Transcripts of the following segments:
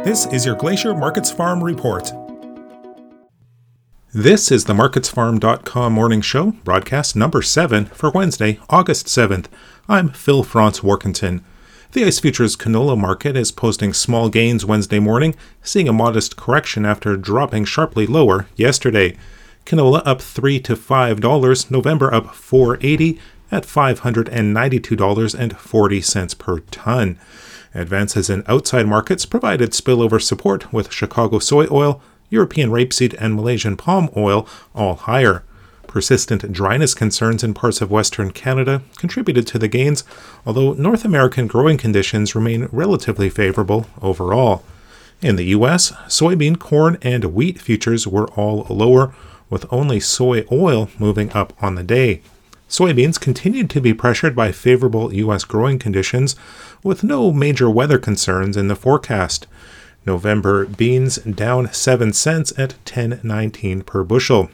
This is your Glacier Markets Farm Report. This is the MarketsFarm.com morning show, broadcast number 7 for Wednesday, August 7th. I'm Phil Franz Warkentin. The ICE Futures canola market is posting small gains Wednesday morning, seeing a modest correction after dropping sharply lower yesterday. Canola up $3 to $5, November up $4.80 at $592.40 per ton. Advances in outside markets provided spillover support with Chicago soy oil, European rapeseed, and Malaysian palm oil all higher. Persistent dryness concerns in parts of Western Canada contributed to the gains, although North American growing conditions remain relatively favorable overall. In the U.S., soybean, corn, and wheat futures were all lower, with only soy oil moving up on the day. Soybeans continued to be pressured by favorable U.S. growing conditions, with no major weather concerns in the forecast. November beans down 7 cents at $10.19 per bushel.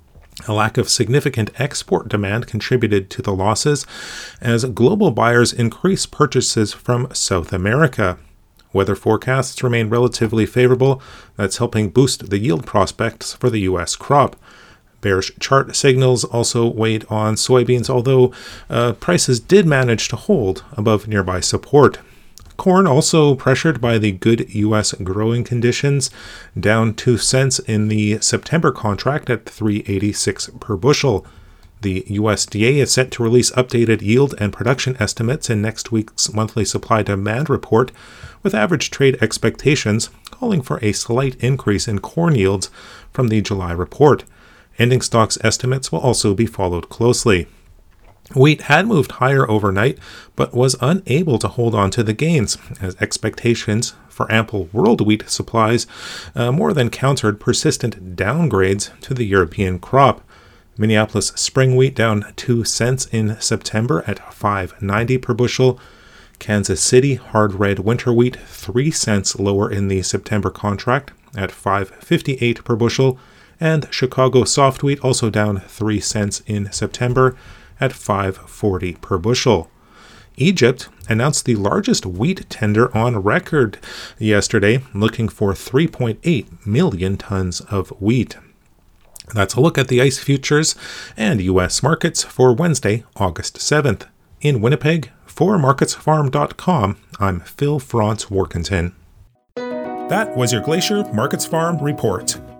A lack of significant export demand contributed to the losses as global buyers increased purchases from South America. Weather forecasts remain relatively favorable. That's helping boost the yield prospects for the U.S. crop. Bearish chart signals also weighed on soybeans, although prices did manage to hold above nearby support. Corn also pressured by the good U.S. growing conditions, down 2 cents in the September contract at $3.86 per bushel. The USDA is set to release updated yield and production estimates in next week's monthly supply-demand report, with average trade expectations calling for a slight increase in corn yields from the July report. Ending stocks estimates will also be followed closely. Wheat had moved higher overnight, but was unable to hold on to the gains, as expectations for ample world wheat supplies more than countered persistent downgrades to the European crop. Minneapolis spring wheat down 2 cents in September at $5.90 per bushel. Kansas City hard red winter wheat 3 cents lower in the September contract at $5.58 per bushel. And Chicago soft wheat also down 3 cents in September at $5.40 per bushel. Egypt announced the largest wheat tender on record yesterday, looking for 3.8 million tons of wheat. That's a look at the ICE futures and U.S. markets for Wednesday, August 7th. In Winnipeg, for MarketsFarm.com, I'm Phil Franz Warkentin. That was your Glacier Markets Farm Report.